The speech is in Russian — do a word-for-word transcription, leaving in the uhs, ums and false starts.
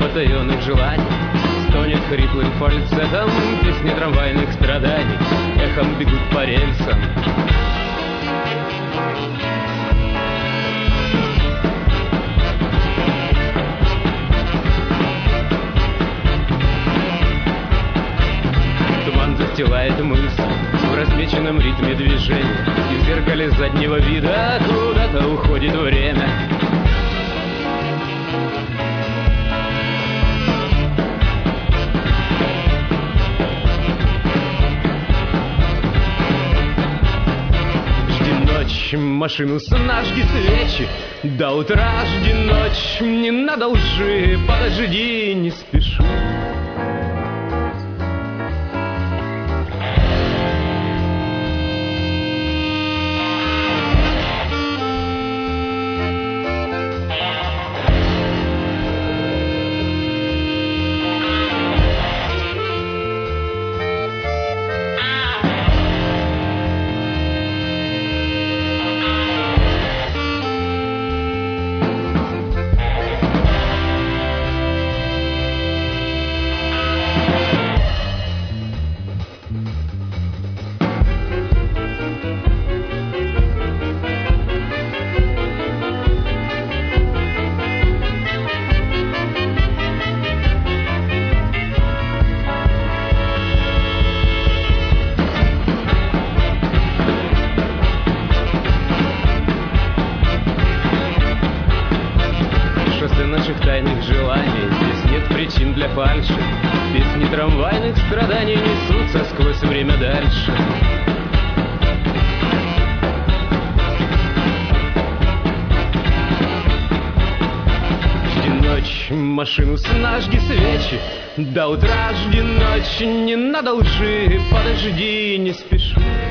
потаенных желаний стонет хриплым фальцетом песни трамвайных страданий, эхом бегут по рельсам. Туман застилает мысль в размеченном ритме движения, и в зеркале заднего вида куда-то уходит время. Жди ночь, машину сна, жги свечи, до утра жди ночь, не надо лжи, подожди, не спеши. Наших тайных желаний, здесь нет причин для фальши. Песни трамвайных страданий несутся сквозь время дальше. Жди ночь, машину сна, жги свечи, до утра жди ночь, не надо лжи, подожди, не спеши.